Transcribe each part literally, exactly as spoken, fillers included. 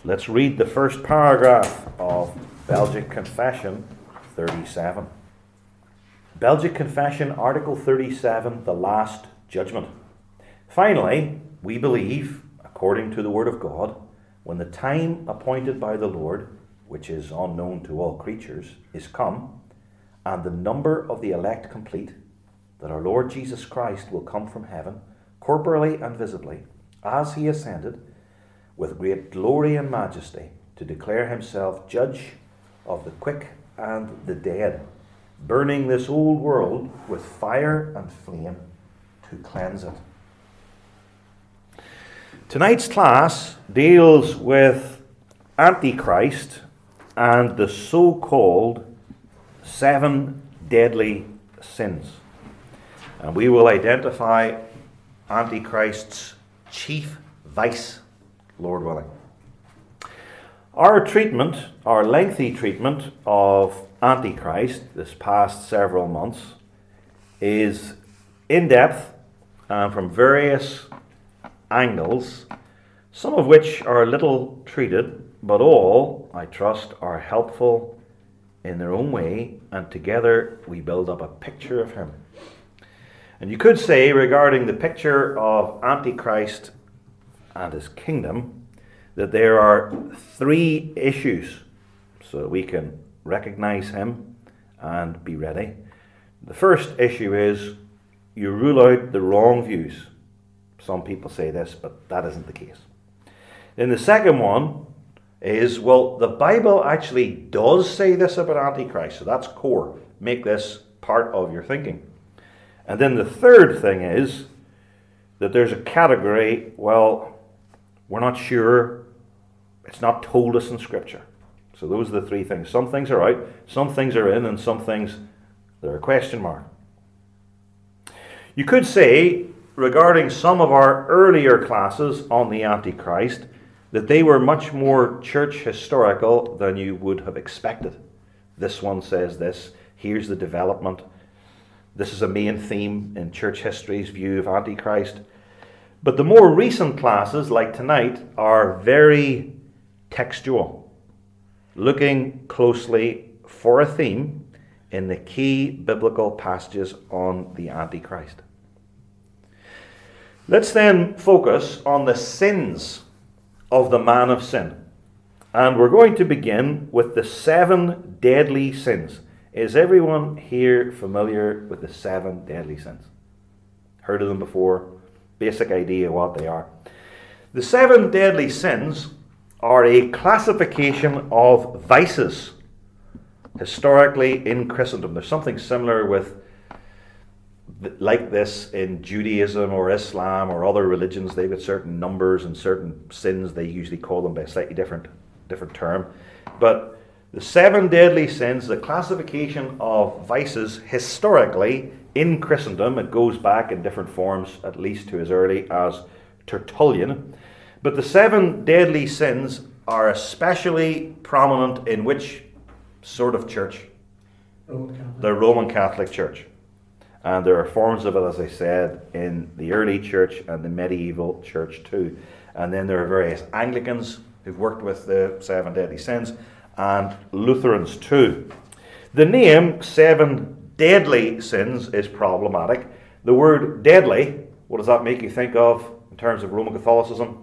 Let's read the first paragraph of Belgic Confession thirty-seven. Belgic Confession, Article thirty-seven, the Last Judgment. Finally, we believe, according to the Word of God, when the time appointed by the Lord, which is unknown to all creatures, is come, and the number of the elect complete, that our Lord Jesus Christ will come from heaven, corporally and visibly, as he ascended, with great glory and majesty, to declare himself judge of the quick and the dead, burning this old world with fire and flame to cleanse it. Tonight's class deals with Antichrist and the so-called seven deadly sins. And we will identify Antichrist's chief vice, Lord willing. Our treatment, our lengthy treatment of Antichrist this past several months is in-depth and from various angles, some of which are little treated, but all, I trust, are helpful in their own way, and together we build up a picture of him. And you could say, regarding the picture of Antichrist and his kingdom, that there are three issues so that we can recognize him and be ready. The first issue is you rule out the wrong views. Some people say this, but that isn't the case. Then the second one is, well, the Bible actually does say this about Antichrist, so that's core. Make this part of your thinking. And then the third thing is that there's a category, well, we're not sure, it's not told us in Scripture. So those are the three things. Some things are out, some things are in, and some things, they're a question mark. You could say, regarding some of our earlier classes on the Antichrist, that they were much more church historical than you would have expected. This one says this, here's the development. This is a main theme in church history's view of Antichrist. But the more recent classes, like tonight, are very textual, looking closely for a theme in the key biblical passages on the Antichrist. Let's then focus on the sins of the man of sin. And we're going to begin with the seven deadly sins. Is everyone here familiar with the seven deadly sins? Heard of them before? Basic idea what they are. The seven deadly sins are a classification of vices historically in Christendom. There's something similar with like this in Judaism or Islam or other religions. They've got certain numbers and certain sins. They usually call them by a slightly different different term. But the seven deadly sins is a classification of vices historically in Christendom. It goes back in different forms, at least to as early as Tertullian. But the seven deadly sins are especially prominent in which sort of church? Roman the Roman Catholic Church. And there are forms of it, as I said, in the early church and the medieval church too. And then there are various Anglicans who've worked with the seven deadly sins, and Lutherans too. The name seven deadly sins is problematic. The word deadly, what does that make you think of in terms of Roman Catholicism?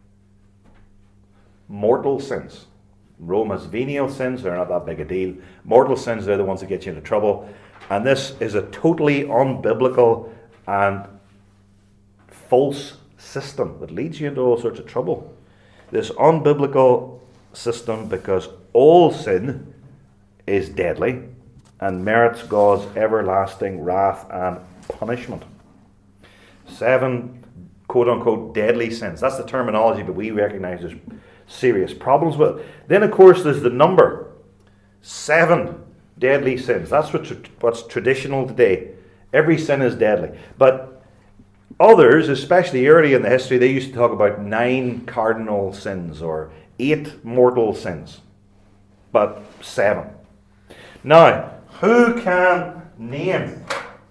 Mortal sins. Rome has venial sins, they're not that big a deal. Mortal sins, they're the ones that get you into trouble. And this is a totally unbiblical and false system that leads you into all sorts of trouble. This unbiblical system, because all sin is deadly and merits God's everlasting wrath and punishment. Seven quote-unquote deadly sins. That's the terminology, but we recognize there's serious problems with it. Then, of course, there's the number. Seven deadly sins. That's what, what's traditional today. Every sin is deadly. But others, especially early in the history, they used to talk about nine cardinal sins or eight mortal sins. But seven. Now, who can name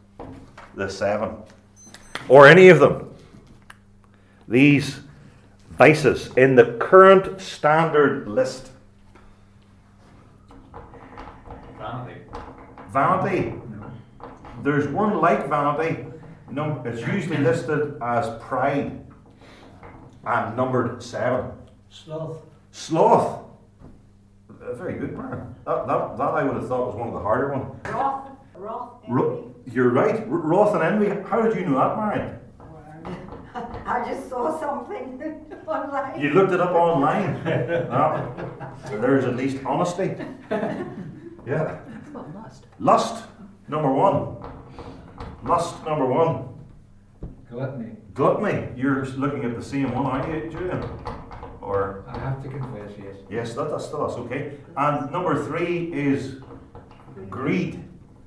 the seven? Or any of them? These vices in the current standard list? Vanity. Vanity. There's one like vanity. Num- it's usually listed as pride and numbered seven. Sloth. Sloth. Uh, very good, man. That, that, that I would have thought was one of the harder ones. Wrath, wrath, Ro- envy. you're right. R- wrath and envy. How did you know that, Marion? I just saw something online. You looked it up online. No. There's at least honesty. Yeah. What must? Lust, number one. Lust, number one. Gluttony. Gluttony. You're looking at the same one, aren't you, Julian? Or I have to confess, yes. yes, that, that's still that's okay. And number three is greed.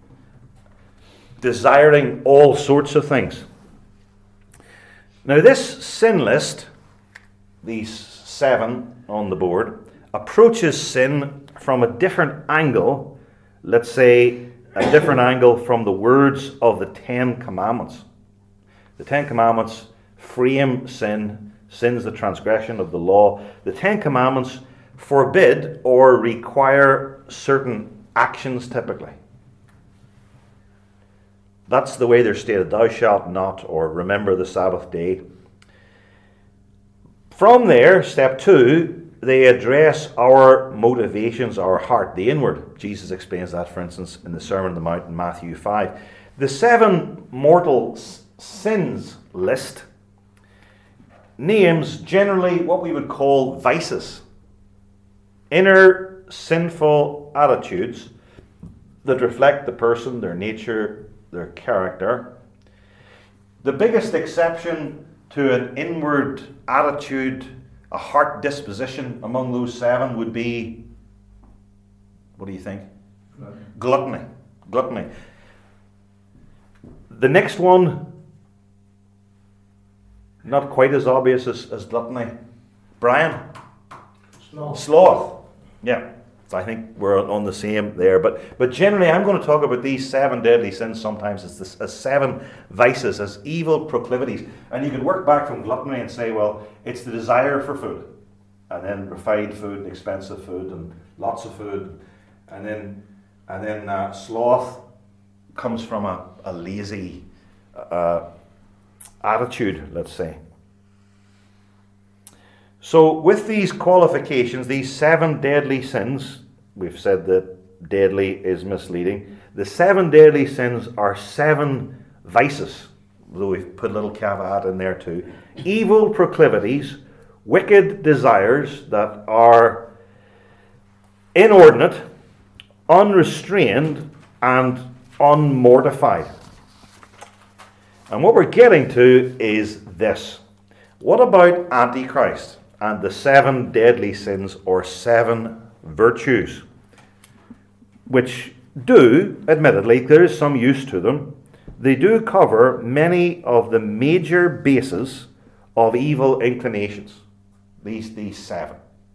Desiring all sorts of things. Now this sin list, these seven on the board, approaches sin from a different angle, let's say a different angle from the words of the Ten Commandments. The Ten Commandments frame sin, sin's the transgression of the law. The Ten Commandments forbid or require certain actions typically. That's the way they're stated. Thou shalt not, or remember the Sabbath day. From there, step two, they address our motivations, our heart, the inward. Jesus explains that, for instance, in the Sermon on the Mount in Matthew five. The seven mortal s- sins list names generally what we would call vices. Inner sinful attitudes that reflect the person, their nature, their character. The biggest exception to an inward attitude, a heart disposition among those seven would be, what do you think? Gluttony. Gluttony. Gluttony. The next one, not quite as obvious as, as gluttony. Brian? Sloth. Sloth. Yeah. So I think we're on the same there. But but generally, I'm going to talk about these seven deadly sins sometimes as, this, as seven vices, as evil proclivities. And you can work back from gluttony and say, well, it's the desire for food. And then refined food and expensive food and lots of food. And then and then uh, sloth comes from a, a lazy uh, attitude, let's say. So with these qualifications, these seven deadly sins, we've said that deadly is misleading. The seven deadly sins are seven vices, though we've put a little caveat in there too. Evil proclivities, wicked desires that are inordinate, unrestrained, and unmortified. And what we're getting to is this. What about Antichrist and the seven deadly sins or seven virtues? Which do, admittedly, there is some use to them. They do cover many of the major bases of evil inclinations. These, these seven.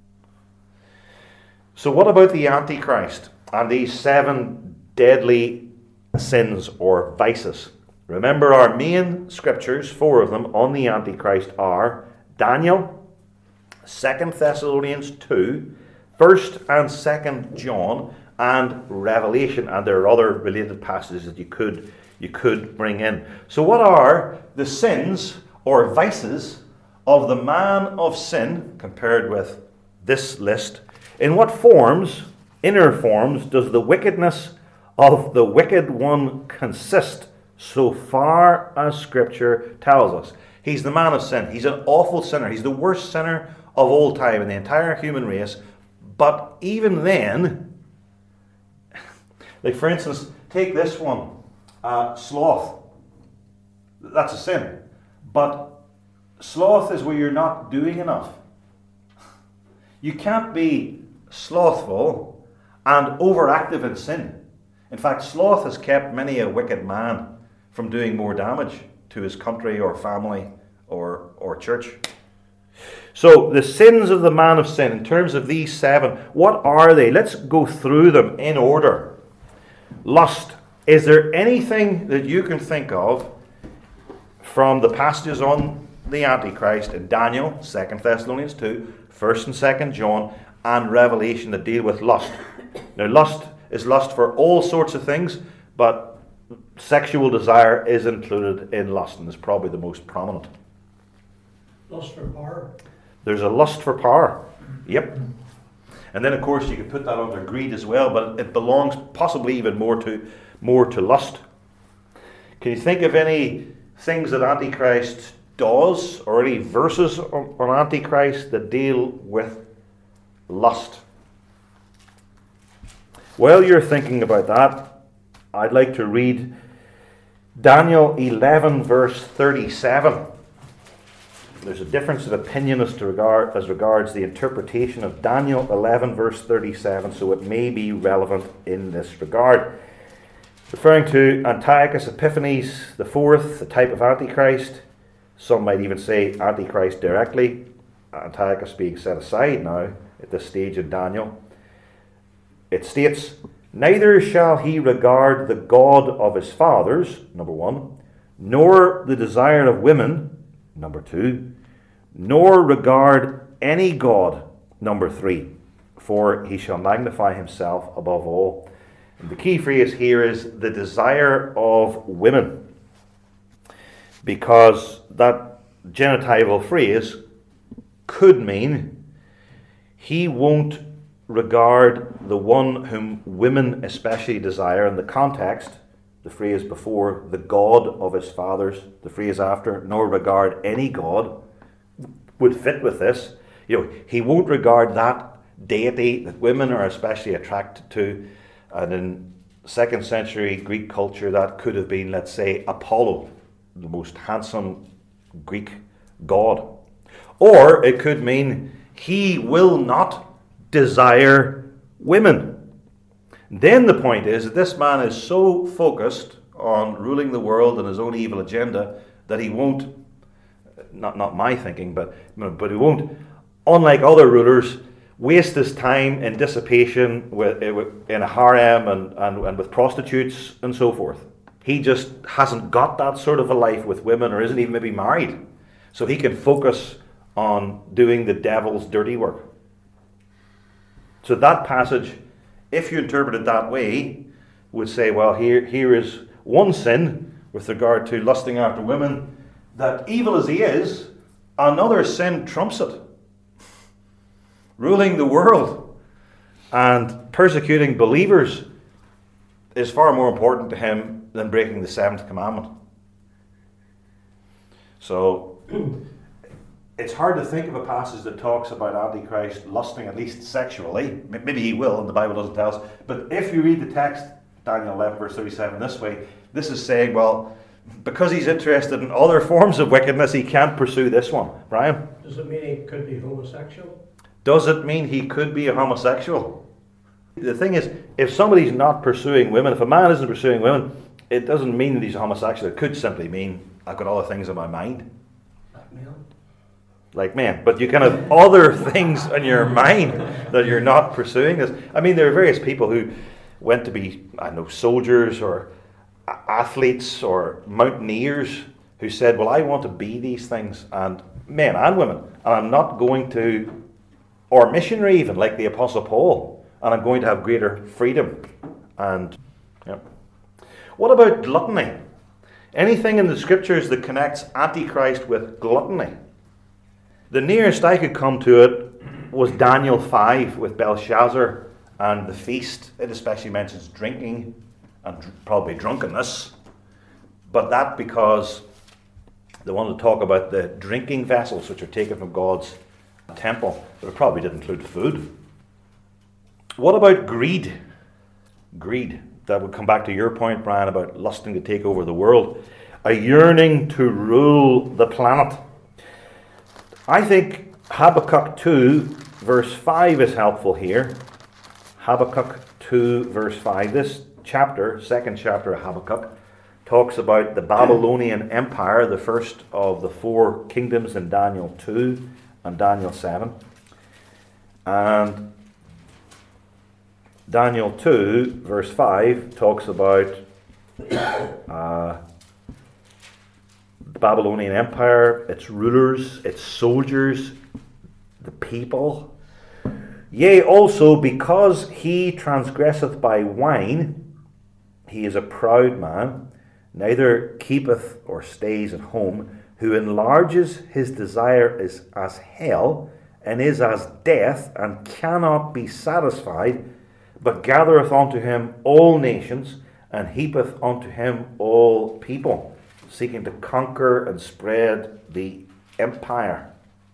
So what about the Antichrist and these seven deadly sins or vices? Remember, our main scriptures, four of them, on the Antichrist are Daniel, Second Thessalonians two, First and Second John, and Revelation. And there are other related passages that you could, you could bring in. So what are the sins or vices of the man of sin compared with this list? In what forms, inner forms, does the wickedness of the wicked one consist? So far as Scripture tells us. He's the man of sin. He's an awful sinner. He's the worst sinner of all time in the entire human race. But even then, like for instance, take this one, uh, sloth. That's a sin. But sloth is where you're not doing enough. You can't be slothful and overactive in sin. In fact, sloth has kept many a wicked man from doing more damage to his country or family or, or church. So the sins of the man of sin, in terms of these seven, what are they? Let's go through them in order. Lust. Is there anything that you can think of from the passages on the Antichrist in Daniel, Second Thessalonians two, First and Second John, and Revelation that deal with lust. Now, lust is lust for all sorts of things, but sexual desire is included in lust, and is probably the most prominent. Lust for power. There's a lust for power. Yep. And then, of course, you could put that under greed as well, but it belongs possibly even more to more to lust. Can you think of any things that Antichrist does, or any verses on, on Antichrist that deal with lust? While you're thinking about that, I'd like to read Daniel eleven, verse thirty-seven. There's a difference of opinion as to regard as regards the interpretation of Daniel eleven, verse thirty-seven, so it may be relevant in this regard. Referring to Antiochus Epiphanes the fourth, the type of Antichrist. Some might even say Antichrist directly, Antiochus being set aside now at this stage in Daniel. It states, "Neither shall he regard the God of his fathers," number one, "nor the desire of women," number two, "nor regard any God," number three, "for he shall magnify himself above all." And the key phrase here is the desire of women, because that genitival phrase could mean he won't regard the one whom women especially desire. In the context, the phrase before, the God of his fathers, the phrase after, nor regard any God, would fit with this. You know, he won't regard that deity that women are especially attracted to. And in second century Greek culture, that could have been, let's say, Apollo, the most handsome Greek god. Or it could mean he will not desire women. Then the point is that this man is so focused on ruling the world and his own evil agenda that he won't, not not my thinking, but but he won't, unlike other rulers, waste his time in dissipation with, in a harem and, and, and with prostitutes and so forth. He just hasn't got that sort of a life with women, or isn't even maybe married. So he can focus on doing the devil's dirty work. So that passage, if you interpret it that way, would say, well, here, here is one sin with regard to lusting after women, that evil as he is, another sin trumps it. Ruling the world and persecuting believers is far more important to him than breaking the seventh commandment. So it's hard to think of a passage that talks about Antichrist lusting, at least sexually. Maybe he will, and the Bible doesn't tell us. But if you read the text, Daniel eleven, verse thirty-seven, this way, this is saying, well, because he's interested in other forms of wickedness, he can't pursue this one. Brian? Does it mean he could be homosexual? Does it mean he could be a homosexual? The thing is, if somebody's not pursuing women, if a man isn't pursuing women, it doesn't mean that he's a homosexual. It could simply mean, I've got other things in my mind. Blackmail? Like men. But you can have other things in your mind that you're not pursuing this. I mean, there are various people who went to be, I don't know, soldiers or athletes or mountaineers who said, well, I want to be these things, and men and women, and I'm not going to, or missionary even, like the Apostle Paul, and I'm going to have greater freedom. And yeah. What about gluttony? Anything in the scriptures that connects Antichrist with gluttony? The nearest I could come to it was Daniel five with Belshazzar and the feast. It especially mentions drinking and probably drunkenness, but that because they wanted to talk about the drinking vessels which are taken from God's temple, but it probably did include food. What about greed? Greed. That would come back to your point, Brian, about lusting to take over the world. A yearning to rule the planet. I think Habakkuk two, verse five is helpful here. Habakkuk two, verse five. This chapter, second chapter of Habakkuk, talks about the Babylonian Empire, the first of the four kingdoms in Daniel two and Daniel seven. And Daniel two, verse five, talks about uh, Babylonian Empire, its rulers, its soldiers, the people. Yea, also because he transgresseth by wine, he is a proud man, neither keepeth or stays at home, who enlarges his desire is as hell, and is as death, and cannot be satisfied, but gathereth unto him all nations, and heapeth unto him all people, seeking to conquer and spread the empire.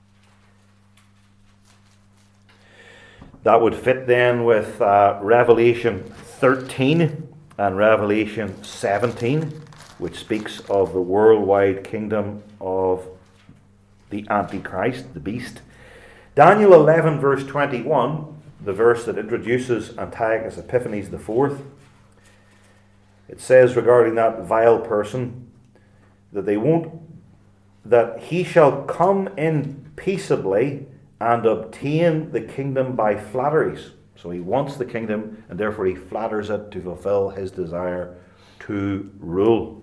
That would fit then with uh, Revelation thirteen and Revelation seventeen, which speaks of the worldwide kingdom of the Antichrist, the beast. Daniel eleven verse twenty-one, the verse that introduces Antiochus Epiphanes the fourth, it says regarding that vile person that they won't, that he shall come in peaceably and obtain the kingdom by flatteries. So he wants the kingdom, and therefore he flatters it to fulfill his desire to rule.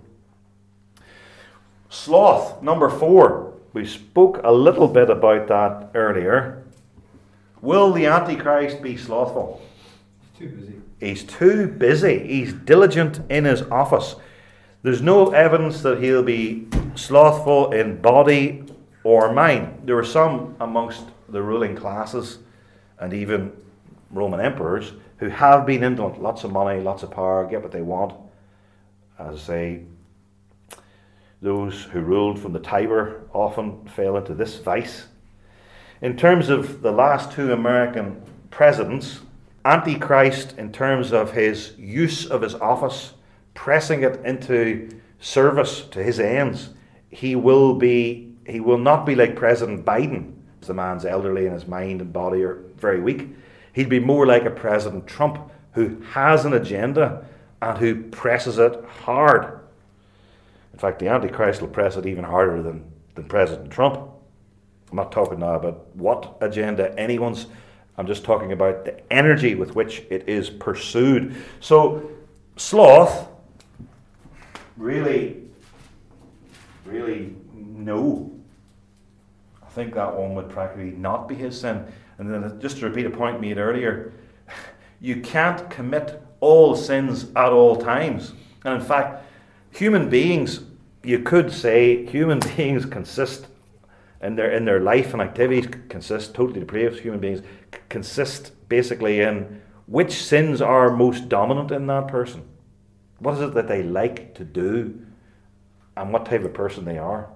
Sloth, number four. We spoke a little bit about that earlier. Will the Antichrist be slothful? He's too busy. He's too busy. He's diligent in his office. There's no evidence that he'll be slothful in body or mind. There were some amongst the ruling classes and even Roman emperors who have been indolent. Lots of money, lots of power, get what they want. As I say, those who ruled from the Tiber often fell into this vice. In terms of the last two American presidents, Antichrist, in terms of his use of his office, pressing it into service to his ends, he will be he will not be like President Biden. The man's elderly and his mind and body are very weak. He'd be more like a President Trump who has an agenda and who presses it hard. In fact, the Antichrist will press it even harder than, than President Trump. I'm not talking now about what agenda anyone's. I'm just talking about the energy with which it is pursued. So, sloth, really, really, no. I think that one would practically not be his sin. And then just to repeat a point made earlier, you can't commit all sins at all times. And in fact, human beings, you could say, human beings consist, in their in their life and activities consist, totally depraved human beings, consist basically in which sins are most dominant in that person. What is it that they like to do and what type of person they are?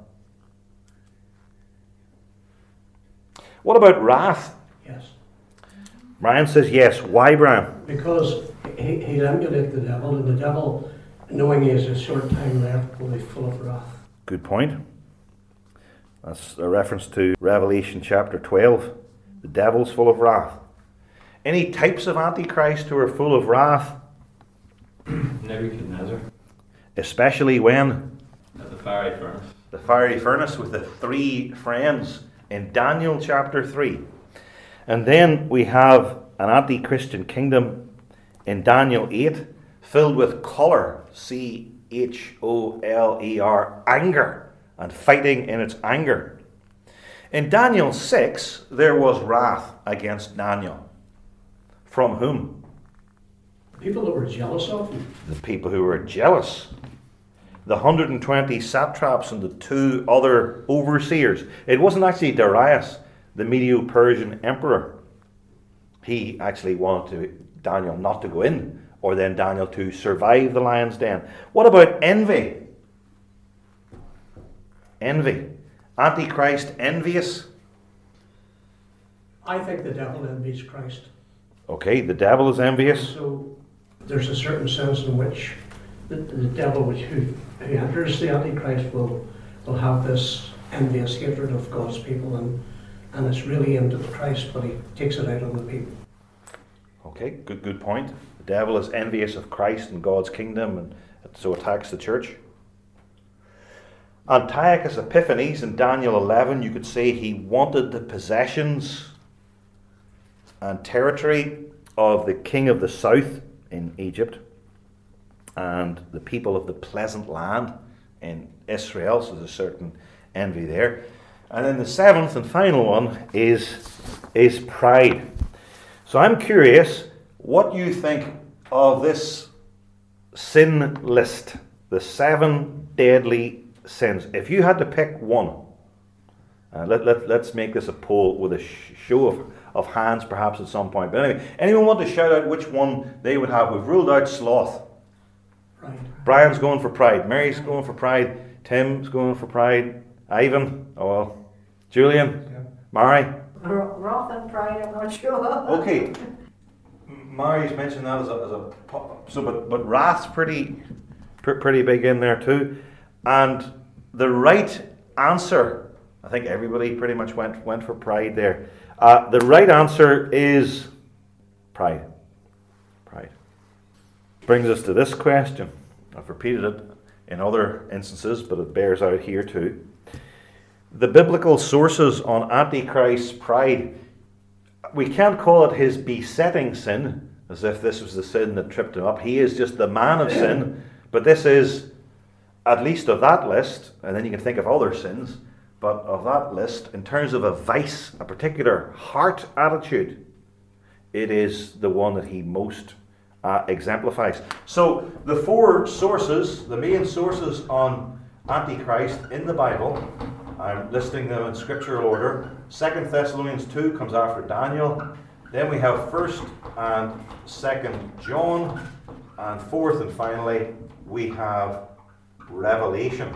What about wrath? Yes. Brian says yes. Why, Brian? Because he, he'll emulate the devil, and the devil, knowing he has a short time left, will be full of wrath. Good point. That's a reference to Revelation chapter twelve. The devil's full of wrath. Any types of Antichrist who are full of wrath? Nebuchadnezzar. Especially when? At the fiery furnace. The fiery furnace with the three friends in Daniel chapter three. And then we have an anti-Christian kingdom in Daniel eight, filled with choler, C H O L E R, anger, and fighting in its anger. In Daniel six, there was wrath against Daniel. From whom? People that were jealous of him. The people who were jealous. The one hundred twenty satraps and the two other overseers. It wasn't actually Darius, the Medo-Persian emperor. He actually wanted to, Daniel not to go in, or then Daniel to survive the lion's den. What about envy? Envy. Antichrist envious? I think the devil envies Christ. Okay, the devil is envious. So there's a certain sense in which the, the devil, which who, who enters the Antichrist, will will have this envious hatred of God's people, and and it's really aimed at Christ, but he takes it out on the people. Okay, good good point. The devil is envious of Christ and God's kingdom, and so attacks the church. Antiochus Epiphanes in Daniel eleven, you could say he wanted the possessions and territory of the king of the south in Egypt and the people of the pleasant land in Israel, so there's a certain envy there. And then the seventh and final one is, is pride. So I'm curious what you think of this sin list, the seven deadly sins. If you had to pick one, uh, let, let, let's make this a poll with a sh- show of, of hands perhaps at some point. But anyway, anyone want to shout out which one they would have? We've ruled out sloth. Right. Brian's going for pride. Mary's going for pride. Tim's going for pride. Ivan, oh well. Julian, Yeah. Mary. Wrath and pride, I'm not sure. Okay. Mary's mentioned that as a, as a po- so, but but wrath's pretty pr- pretty big in there too, and the right answer, I think everybody pretty much went went for pride there. Uh, the right answer is pride. Pride brings us to this question. I've repeated it in other instances, but it bears out here too. The biblical sources on Antichrist's pride, we can't call it his besetting sin, as if this was the sin that tripped him up. He is just the man of sin, but this is, at least of that list, and then you can think of other sins, but of that list, in terms of a vice, a particular heart attitude, it is the one that he most uh, exemplifies. So the four sources, the main sources on Antichrist in the Bible, I'm listing them in scriptural order. Second Thessalonians two comes after Daniel. Then we have First and Second John. And fourth and finally, we have Revelation.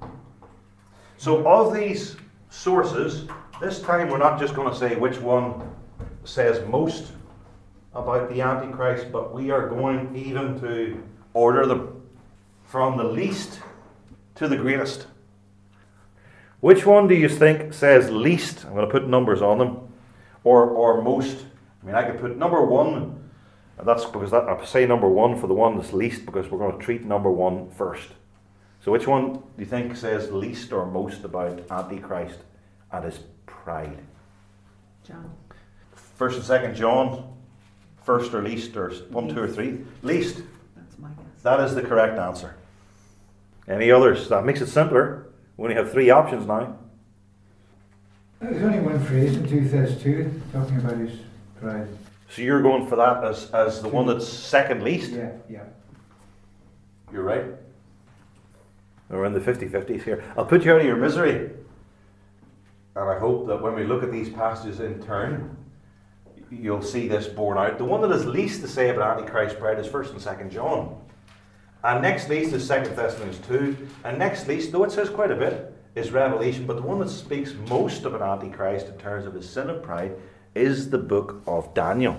So of these sources, this time we're not just going to say which one says most about the Antichrist, but we are going even to order them from the least to the greatest. Which one do you think says least? I'm going to put numbers on them. Or or most. I mean, I could put number one. And that's because that, I say number one for the one that's least, because we're going to treat number one first. So which one do you think says least or most about Antichrist and his pride? John. First and second John. First or least, or one, two, or three? Least. That's my guess. That is the correct answer. Any others? That makes it simpler. We only have three options now. There's only one phrase in two Thess two talking about his pride. So you're going for that as, as the one that's second least? Yeah, yeah. You're right. We're in the fifty-fifties here. I'll put you out of your misery. And I hope that when we look at these passages in turn, you'll see this borne out. The one that has least to say about Antichrist pride is First and Second John. And next least is Second Thessalonians two. And next least, though it says quite a bit, is Revelation. But the one that speaks most about Antichrist in terms of his sin of pride is the book of Daniel.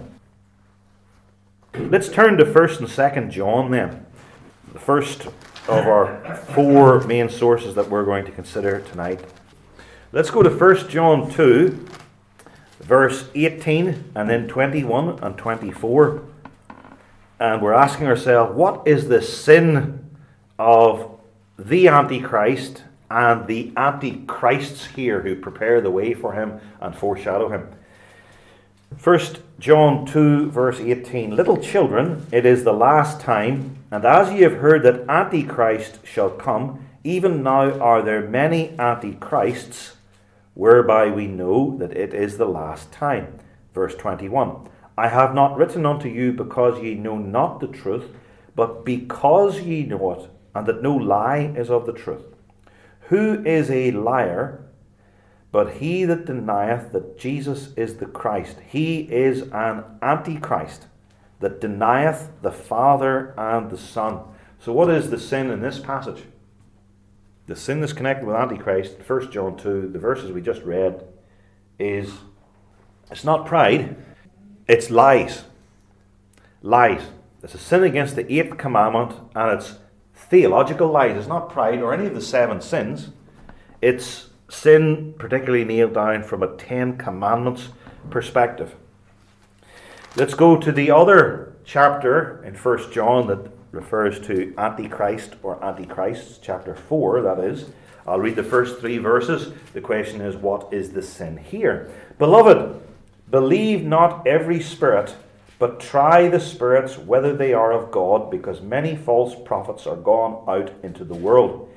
Let's turn to First and Second John then. The first of our four main sources that we're going to consider tonight. Let's go to First John two, verse eighteen, and then twenty-one and twenty-four. And we're asking ourselves, what is the sin of the Antichrist and the Antichrists here who prepare the way for him and foreshadow him? First John two, verse eighteen. Little children, it is the last time, and as ye have heard that Antichrist shall come, even now are there many Antichrists, whereby we know that it is the last time. Verse twenty-one. I have not written unto you because ye know not the truth, but because ye know it, and that no lie is of the truth. Who is a liar, but he that denieth that Jesus is the Christ? He is an Antichrist, that denieth the Father and the Son. So what is the sin in this passage? The sin that's connected with Antichrist, First John two, the verses we just read, is, it's not pride, it's lies. Lies. It's a sin against the eighth commandment, and it's theological lies. It's not pride or any of the seven sins. It's sin particularly nailed down from a Ten Commandments perspective. Let's go to the other chapter in First John that refers to Antichrist or Antichrists, chapter four, that is. I'll read the first three verses. The question is, what is the sin here? Beloved, believe not every spirit, but try the spirits whether they are of God, because many false prophets are gone out into the world.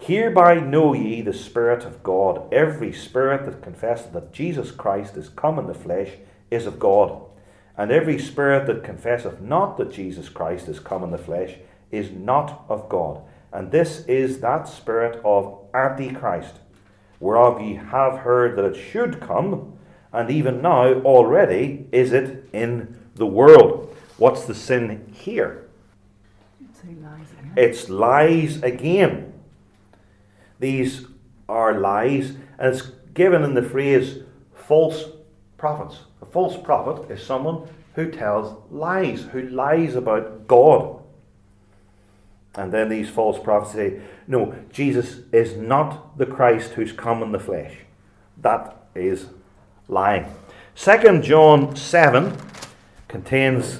Hereby know ye the Spirit of God. Every spirit that confesseth that Jesus Christ is come in the flesh is of God. And every spirit that confesseth not that Jesus Christ is come in the flesh is not of God. And this is that spirit of Antichrist, whereof ye have heard that it should come, and even now already is it in the world. What's the sin here? Say lies again. It's lies again. These are lies, and it's given in the phrase false prophets. A false prophet is someone who tells lies, who lies about God. And then these false prophets say, no, Jesus is not the Christ who's come in the flesh. That is lying. Second John seven contains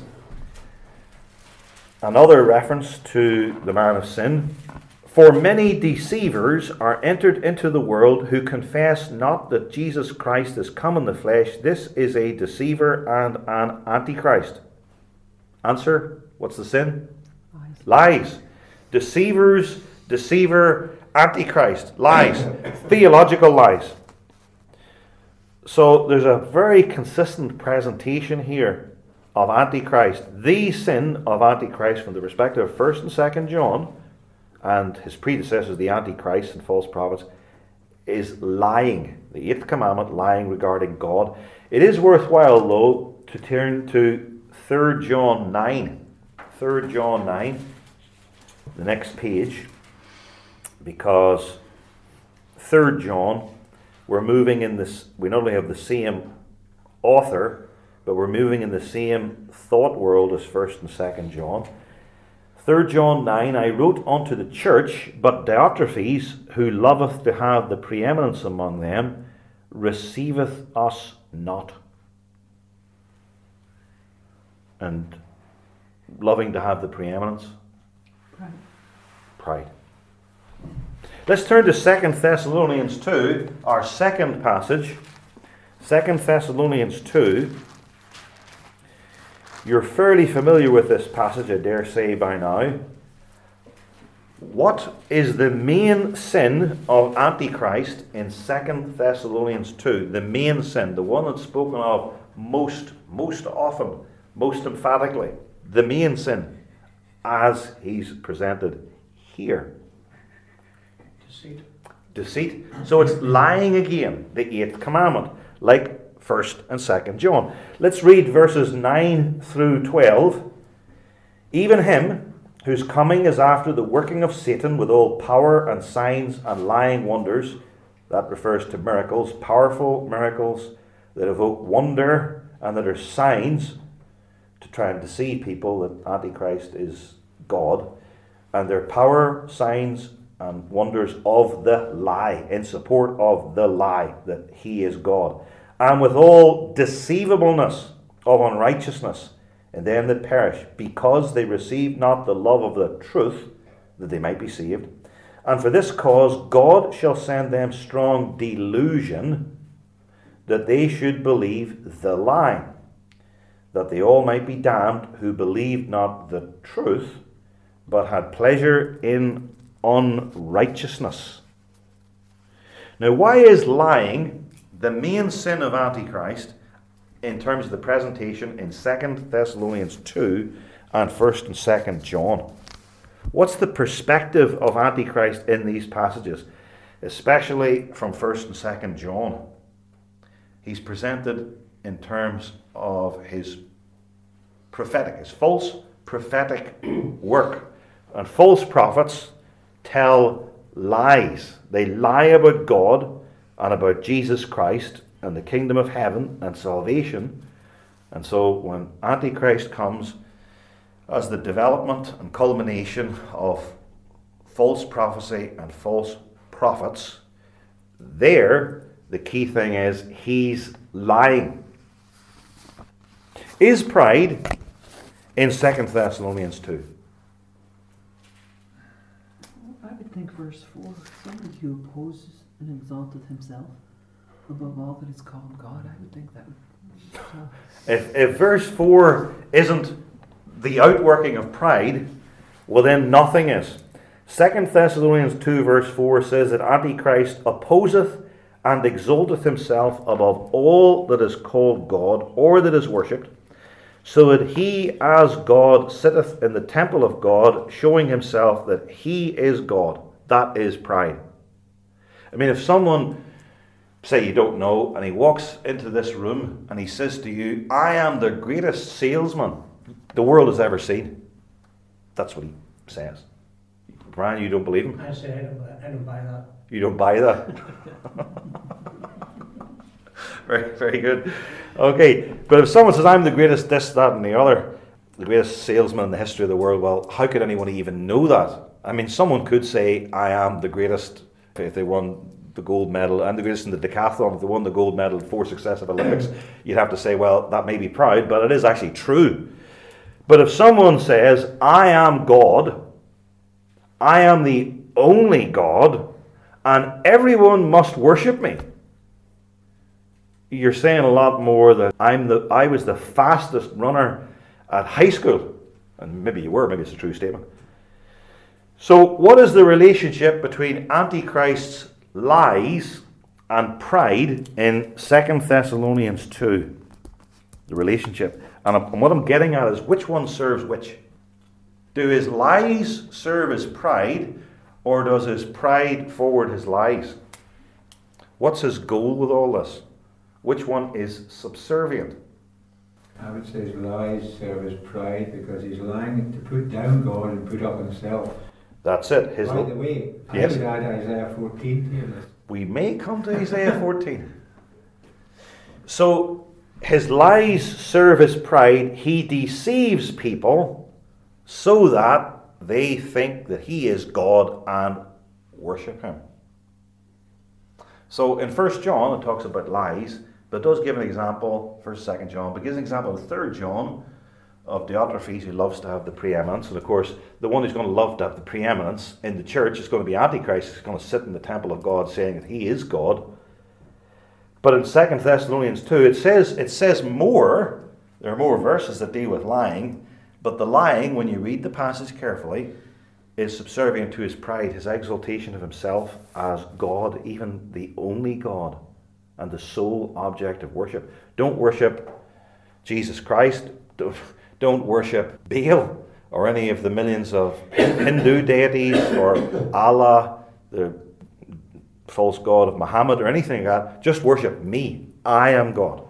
another reference to the man of sin. For many deceivers are entered into the world who confess not that Jesus Christ is come in the flesh. This is a deceiver and an antichrist. Answer, what's the sin? Lies. Lies. Deceivers, deceiver, antichrist. Lies. Theological lies. So there's a very consistent presentation here of Antichrist. The sin of Antichrist from the perspective of first and second John and his predecessors, the Antichrist and false prophets, is lying. The eighth commandment, lying regarding God. It is worthwhile, though, to turn to third John nine. third John nine, the next page, because third John, we're moving in this, we not only have the same author, but we're moving in the same thought world as first and second John. third John nine, I wrote unto the church, but Diotrephes, who loveth to have the preeminence among them, receiveth us not. And loving to have the preeminence? Pride. Pride. Let's turn to Second Thessalonians two, our second passage. Second Thessalonians two. You're fairly familiar with this passage, I dare say, by now. What is the main sin of Antichrist in Second Thessalonians two? The main sin, the one that's spoken of most, most often, most emphatically. The main sin, as he's presented here. Deceit. Deceit. So it's lying again, the eighth commandment, like first and second John. Let's read verses nine through twelve. Even him whose coming is after the working of Satan with all power and signs and lying wonders, that refers to miracles, powerful miracles that evoke wonder and that are signs to try and deceive people that Antichrist is God, and their power, signs and wonders of the lie, in support of the lie that he is God. And with all deceivableness of unrighteousness in them that perish, because they receive not the love of the truth, that they might be saved. And for this cause God shall send them strong delusion, that they should believe the lie, that they all might be damned who believed not the truth, but had pleasure in unrighteousness. Now, why is lying the main sin of Antichrist in terms of the presentation in Second Thessalonians two and first and second John? What's the perspective of Antichrist in these passages, especially from first and second John? He's presented in terms of his prophetic, his false prophetic work. And false prophets tell lies. They lie about God and about Jesus Christ and the kingdom of heaven and salvation. And so when Antichrist comes as the development and culmination of false prophecy and false prophets, there the key thing is he's lying. Is pride in Second Thessalonians two? I would think verse four, somebody who opposes and exalteth himself above all that is called God, I would think that would... If, if verse four isn't the outworking of pride, well then nothing is. Second Thessalonians two verse four says that Antichrist opposeth and exalteth himself above all that is called God or that is worshipped, so that he as God sitteth in the temple of God, showing himself that he is God. That is pride. I mean, if someone, say you don't know, and he walks into this room and he says to you, I am the greatest salesman the world has ever seen. That's what he says. Brian, you don't believe him? I say I don't, buy- I don't buy that. You don't buy that? very, very good. Okay, but if someone says, I'm the greatest this, that, and the other, the greatest salesman in the history of the world, well, how could anyone even know that? I mean, someone could say, I am the greatest, if they won the gold medal, I'm the greatest in the decathlon, if they won the gold medal in four successive Olympics, you'd have to say, well, that may be proud, but it is actually true. But if someone says, I am God, I am the only God, and everyone must worship me, you're saying a lot more that I'm the I was the fastest runner at high school. And maybe you were, maybe it's a true statement. So what is the relationship between Antichrist's lies and pride in Second Thessalonians two? The relationship. And what I'm getting at is, which one serves which? Do his lies serve his pride, or does his pride forward his lies? What's his goal with all this? Which one is subservient? I would say his lies serve his pride, because he's lying to put down God and put up himself. That's it. His By the way, yes. I would add Isaiah fourteen to this. We may come to Isaiah fourteen. So, his lies serve his pride. He deceives people so that they think that he is God and worship him. So, in First John, it talks about lies, but it does give an example, First, Second John, but gives an example of Third John, of Diotrephes, who loves to have the preeminence. And of course, the one who's going to love to have the preeminence in the church is going to be Antichrist. He's going to sit in the temple of God saying that he is God. But in Second Thessalonians two, it says it says more. There are more verses that deal with lying, but the lying, when you read the passage carefully, is subservient to his pride, his exaltation of himself as God, even the only God, and the sole object of worship. Don't worship Jesus Christ. Don't, don't worship Baal or any of the millions of Hindu deities or Allah, the false god of Muhammad, or anything like that. Just worship me. I am God.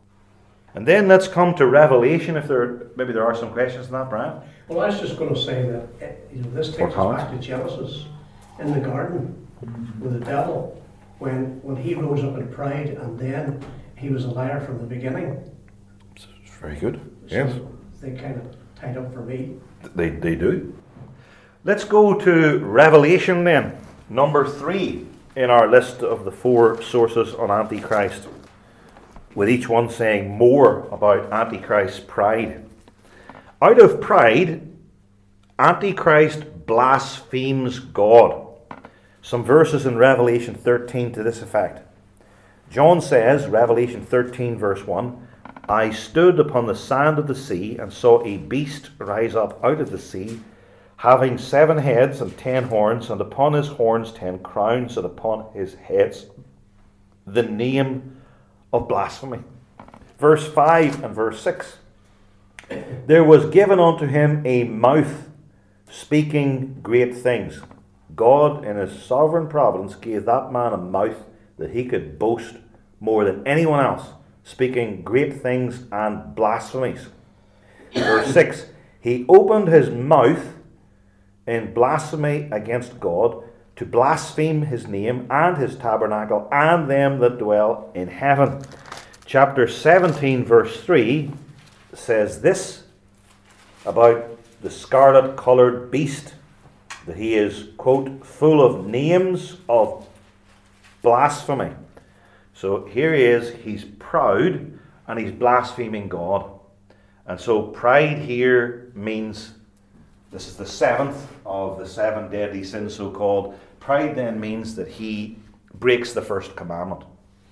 And then let's come to Revelation. If there, maybe there are some questions on that, Brian. Well, I was just going to say that eh, you know, this takes us comments? back to Genesis in the garden with the devil, when when he rose up in pride, and then he was a liar from the beginning. It's very good. So Yes, they kind of tied up for me. they, they do. Let's go to Revelation then, number three in our list of the four sources on Antichrist, with each one saying more about Antichrist's pride. Out of pride, Antichrist blasphemes God. Some verses in Revelation thirteen to this effect. John says, Revelation thirteen verse one, I stood upon the sand of the sea and saw a beast rise up out of the sea, having seven heads and ten horns, and upon his horns ten crowns, and upon his heads the name of blasphemy. Verse five and verse six. There was given unto him a mouth speaking great things. God in his sovereign providence gave that man a mouth that he could boast more than anyone else, speaking great things and blasphemies. Verse six. He opened his mouth in blasphemy against God, to blaspheme his name and his tabernacle and them that dwell in heaven. Chapter seventeen verse three says this about the scarlet coloured beast, that he is, quote, full of names of blasphemy. So here he is, he's proud and he's blaspheming God. And so pride here means, this is the seventh of the seven deadly sins, so called. Pride then means that he breaks the first commandment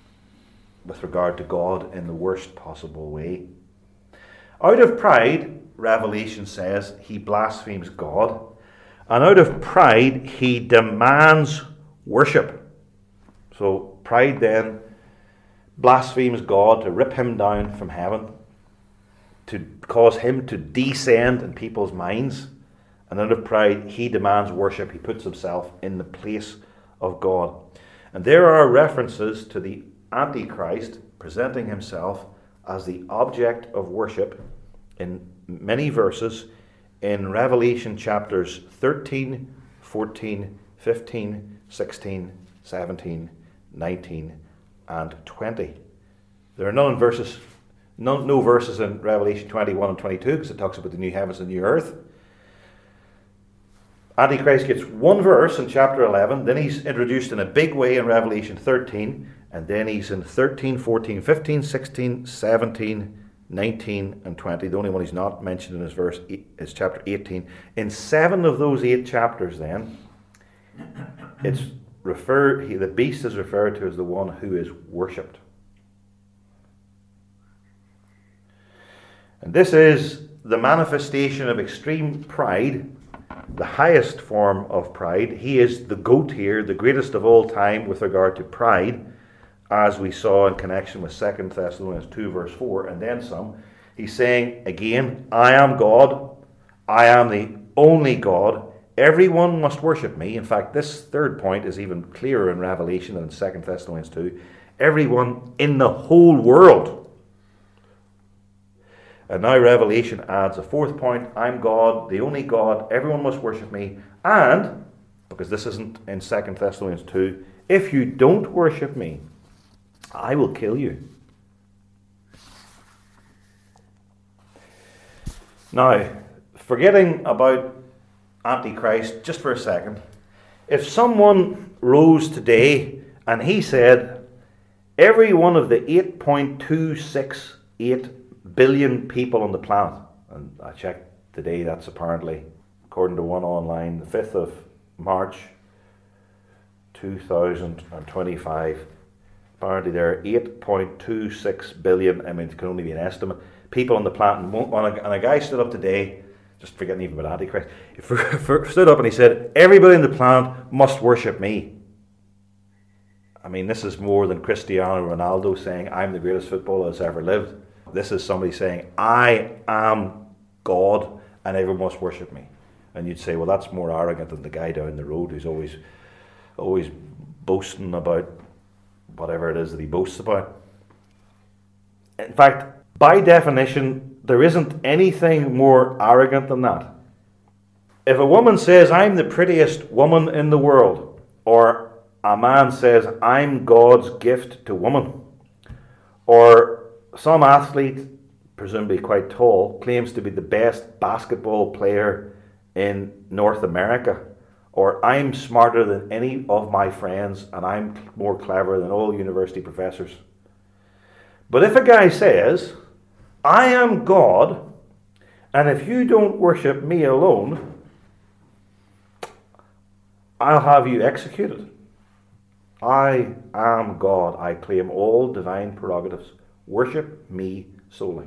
with regard to God in the worst possible way. Out of pride, Revelation says, he blasphemes God. And out of pride, he demands worship. So pride then blasphemes God to rip him down from heaven, to cause him to descend in people's minds. And out of pride, he demands worship. He puts himself in the place of God. And there are references to the Antichrist presenting himself as the object of worship in many verses in Revelation chapters thirteen, fourteen, fifteen, sixteen, seventeen, nineteen, and twenty. There are none verses, no, no verses in Revelation twenty-one and twenty-two, because it talks about the new heavens and new earth. Antichrist gets one verse in chapter eleven, then he's introduced in a big way in Revelation thirteen, and then he's in thirteen, fourteen, fifteen, sixteen, seventeen, nineteen, and twenty. The only one he's not mentioned in his verse is chapter eighteen. In seven of those eight chapters then, it's referred, he, the beast is referred to as the one who is worshipped. And this is the manifestation of extreme pride, the highest form of pride. He is the goat here, the greatest of all time with regard to pride, as we saw in connection with Second Thessalonians two verse four, and then some. He's saying again, I am God, I am the only God, everyone must worship me. In fact, this third point is even clearer in Revelation than in Second Thessalonians two. Everyone in the whole world. And now Revelation adds a fourth point, I'm God, the only God, everyone must worship me. And, because this isn't in Second Thessalonians two, if you don't worship me, I will kill you. Now, forgetting about Antichrist just for a second, if someone rose today and he said, every one of the eight point two six eight billion people on the planet, and I checked today, that's apparently, according to one online, the fifth of March two thousand twenty-five, apparently there are eight point two six billion, I mean it can only be an estimate, people on the planet, and a guy stood up today, just forgetting even about Antichrist, he stood up and he said, everybody on the planet must worship me. I mean, this is more than Cristiano Ronaldo saying, I'm the greatest footballer that's ever lived. This is somebody saying, I am God and everyone must worship me. And you'd say, well, that's more arrogant than the guy down the road who's always always boasting about whatever it is that he boasts about. In fact, by definition, there isn't anything more arrogant than that. If a woman says, I'm the prettiest woman in the world, or a man says, I'm God's gift to woman, or some athlete, presumably quite tall, claims to be the best basketball player in North America, or I'm smarter than any of my friends and I'm more clever than all university professors. But if a guy says, I am God, and if you don't worship me alone, I'll have you executed. I am God. I claim all divine prerogatives. Worship me solely.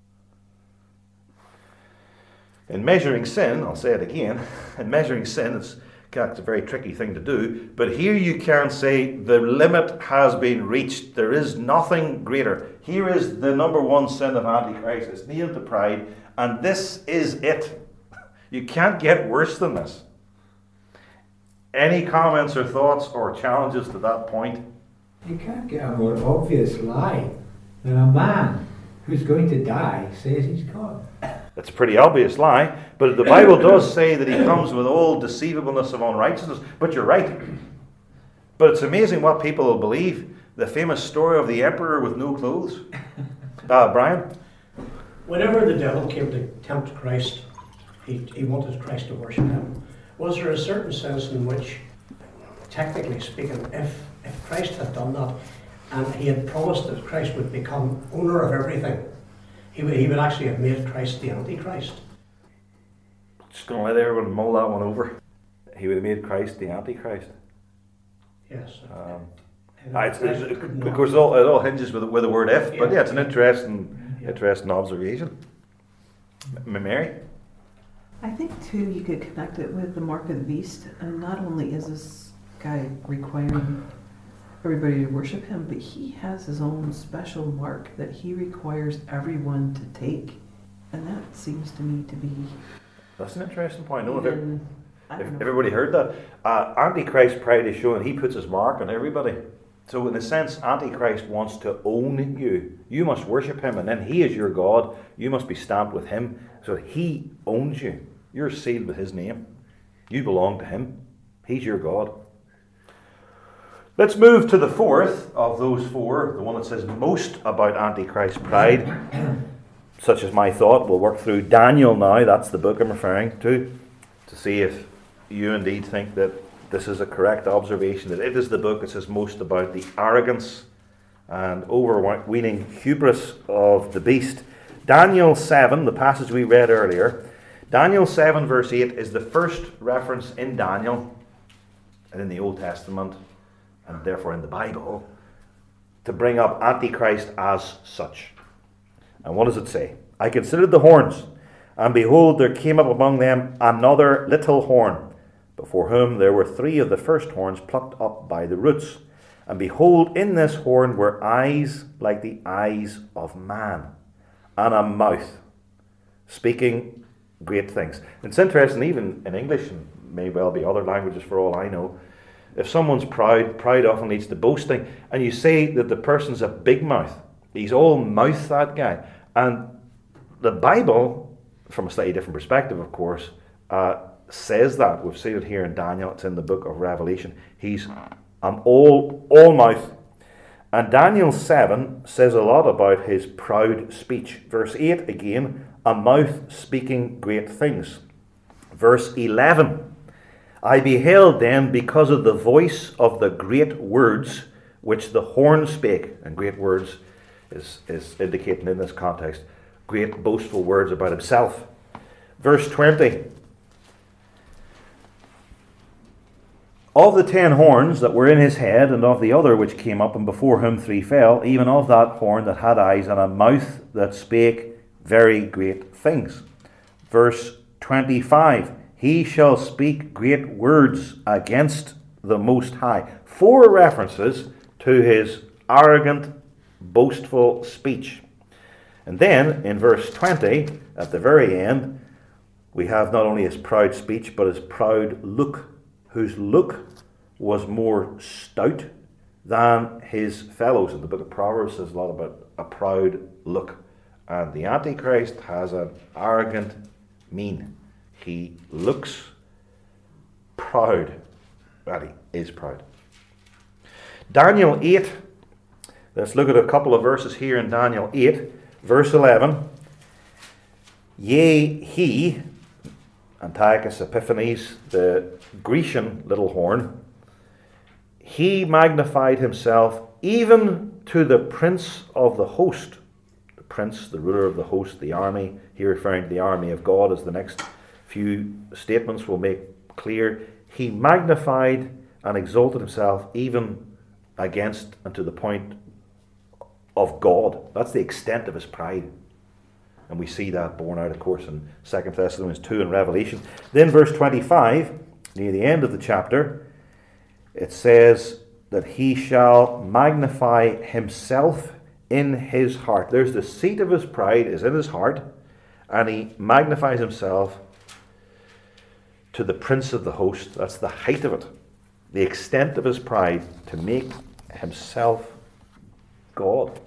In measuring sin, I'll say it again, in measuring sin, it's, it's a very tricky thing to do, but here you can say the limit has been reached. There is nothing greater. Here is the number one sin of Antichrist. It's nailed to pride, and this is it. You can't get worse than this. Any comments or thoughts or challenges to that point? You can't get a more obvious lie than a man who's going to die says he's God. It's a pretty obvious lie, but the Bible does say that he comes with all deceivableness of unrighteousness. But you're right. But it's amazing what people will believe. The famous story of the emperor with no clothes. Uh, Brian? Whenever the devil came to tempt Christ, he, he wanted Christ to worship him. Was there a certain sense in which, technically speaking, if, if Christ had done that, and he had promised that Christ would become owner of everything, he would, he would actually have made Christ the Antichrist? Just going to let everyone mull that one over. He would have made Christ the Antichrist. Yes. Um, Uh, it's, it's, it, of course, it all, it all hinges with, with the word if, but yeah, it's an interesting, Yeah. interesting observation. M- Mary? I think too you could connect it with the mark of the beast, and not only is this guy requiring everybody to worship him, but he has his own special mark that he requires everyone to take, and that seems to me to be. That's an interesting point. No, if, even, I if don't know. everybody heard that, uh, Antichrist pride is showing he puts his mark on everybody. So in a sense, Antichrist wants to own you. You must worship him, and then he is your God. You must be stamped with him. So he owns you. You're sealed with his name. You belong to him. He's your God. Let's move to the fourth of those four, the one that says most about Antichrist pride, such as my thought. We'll work through Daniel now. That's the book I'm referring to, to see if you indeed think that this is a correct observation, that it is the book that says most about the arrogance and overweening hubris of the beast. Daniel seven, the passage we read earlier, Daniel seven verse eight is the first reference in Daniel and in the Old Testament, and therefore in the Bible, to bring up Antichrist as such. And what does it say? I considered the horns, and behold, there came up among them another little horn, before whom there were three of the first horns plucked up by the roots. And behold, in this horn were eyes like the eyes of man, and a mouth speaking great things. It's interesting, even in English, and may well be other languages for all I know, if someone's proud, pride often leads to boasting, and you say that the person's a big mouth, he's all mouth, that guy. And the Bible, from a slightly different perspective, of course, uh, says that. We've seen it here in Daniel. It's in the book of Revelation. He's um, all, all mouth. And Daniel seven says a lot about his proud speech. Verse eight again, a mouth speaking great things. Verse eleven, I beheld then because of the voice of the great words which the horn spake. And great words is, is indicating in this context great boastful words about himself. Verse twenty, of the ten horns that were in his head, and of the other which came up, and before whom three fell, even of that horn that had eyes, and a mouth that spake very great things. Verse twenty-five, he shall speak great words against the Most High. Four references to his arrogant, boastful speech. And then, in verse twenty, at the very end, we have not only his proud speech, but his proud look, whose look was more stout than his fellows. And the book of Proverbs says a lot about a proud look. And the Antichrist has an arrogant mien. He looks proud, but he is proud. Daniel eight. Let's look at a couple of verses here in Daniel eight, verse eleven. Yea, he, Antiochus Epiphanes, the Grecian little horn, he magnified himself even to the prince of the host. The prince, the ruler of the host, the army, here referring to the army of God, as the next few statements will make clear. He magnified and exalted himself even against and to the point of God. That's the extent of his pride. And we see that borne out, of course, in Second Thessalonians two and Revelation. Then verse twenty-five, near the end of the chapter, it says that he shall magnify himself in his heart. There's the seat of his pride is in his heart, and he magnifies himself to the prince of the host. That's the height of it, the extent of his pride, to make himself God.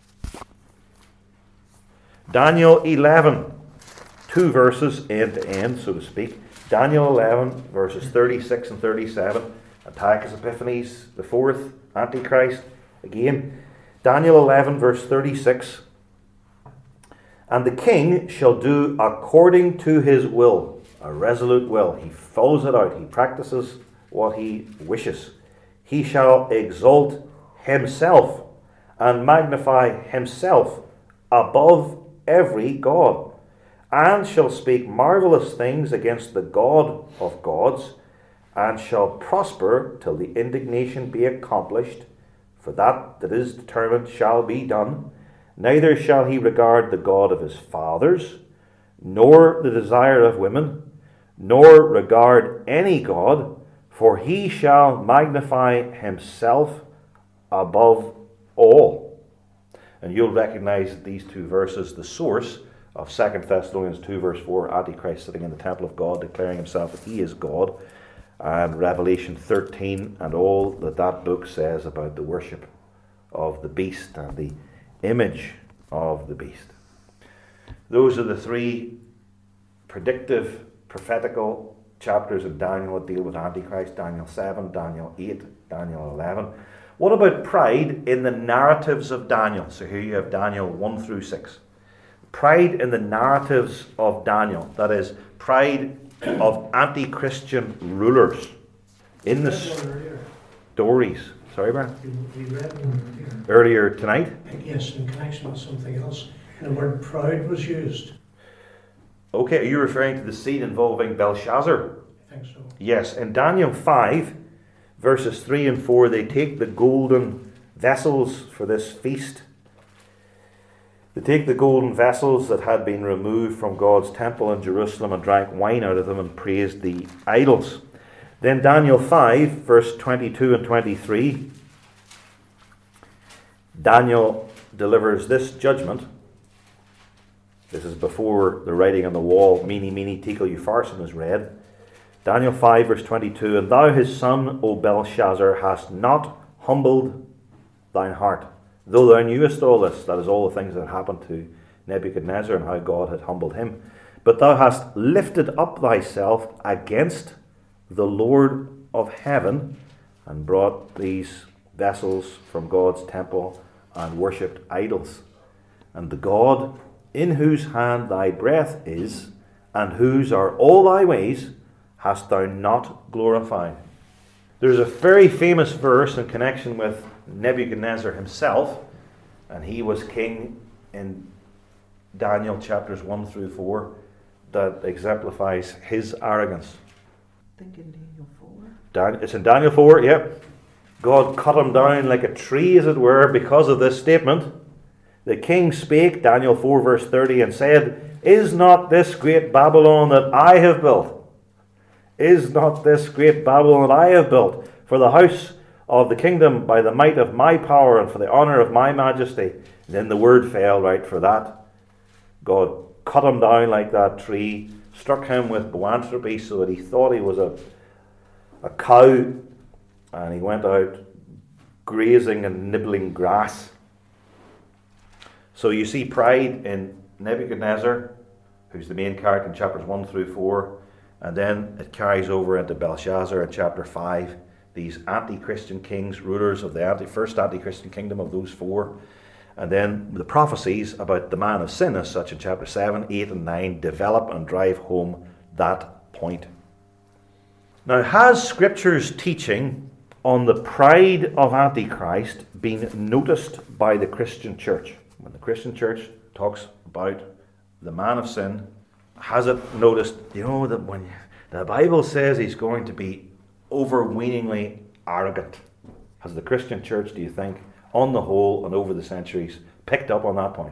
Daniel eleven, two verses end to end, so to speak. Daniel eleven, verses thirty-six and thirty-seven. Antiochus Epiphanes, the fourth, Antichrist. Again, Daniel eleven, verse thirty-six. And the king shall do according to his will, a resolute will. He follows it out. He practices what he wishes. He shall exalt himself and magnify himself above every god, and shall speak marvelous things against the God of gods, and shall prosper till the indignation be accomplished, for that that is determined shall be done. Neither shall he regard the God of his fathers, nor the desire of women, nor regard any god, for he shall magnify himself above all. And you'll recognize these two verses, the source of Second Thessalonians two verse four, Antichrist sitting in the temple of God, declaring himself that he is God, and Revelation thirteen and all that that book says about the worship of the beast and the image of the beast. Those are the three predictive, prophetical chapters in Daniel that deal with Antichrist: Daniel seven, Daniel eight, Daniel eleven. What about pride in the narratives of Daniel? So here you have Daniel one through six. Pride in the narratives of Daniel, that is, pride of anti-Christian rulers in the stories. Sorry, Brian? We read one here. Earlier tonight? Yes, in connection with something else. The word proud was used. Okay, are you referring to the scene involving Belshazzar? I think so. Yes, in Daniel five, verses three and four, they take the golden vessels for this feast. They take the golden vessels that had been removed from God's temple in Jerusalem and drank wine out of them and praised the idols. Then Daniel five, verse twenty-two and twenty-three, Daniel delivers this judgment. This is before the writing on the wall, Mene, Mene, Tekel, Upharsin, is read. Daniel five, verse twenty-two, And thou his son, O Belshazzar, hast not humbled thine heart, though thou knewest all this, that is all the things that happened to Nebuchadnezzar and how God had humbled him. But thou hast lifted up thyself against the Lord of heaven, and brought these vessels from God's temple, and worshipped idols. And the God in whose hand thy breath is, and whose are all thy ways, hast thou not glorified. There's a very famous verse in connection with Nebuchadnezzar himself, and he was king in Daniel chapters one through four, that exemplifies his arrogance. I think in Daniel four. Dan- it's in Daniel four, yep. God cut him down like a tree, as it were, because of this statement. The king spake, Daniel four verse thirty, and said, Is not this great Babylon that I have built? Is not this great Babylon that I have built for the house of the kingdom by the might of my power and for the honour of my majesty? And then the word fell right for that. God cut him down like that tree, struck him with boanthropy so that he thought he was a, a cow, and he went out grazing and nibbling grass. So you see pride in Nebuchadnezzar, who's the main character in chapters one through four, and then it carries over into Belshazzar in chapter five, these anti-Christian kings, rulers of the anti, first anti-Christian kingdom of those four. And then the prophecies about the man of sin, as such in chapter seven, eight and nine, develop and drive home that point. Now, has Scripture's teaching on the pride of Antichrist been noticed by the Christian church? When the Christian church talks about the man of sin, has it noticed, you know, that when the Bible says he's going to be overweeningly arrogant? Has the Christian church, do you think, on the whole and over the centuries, picked up on that point?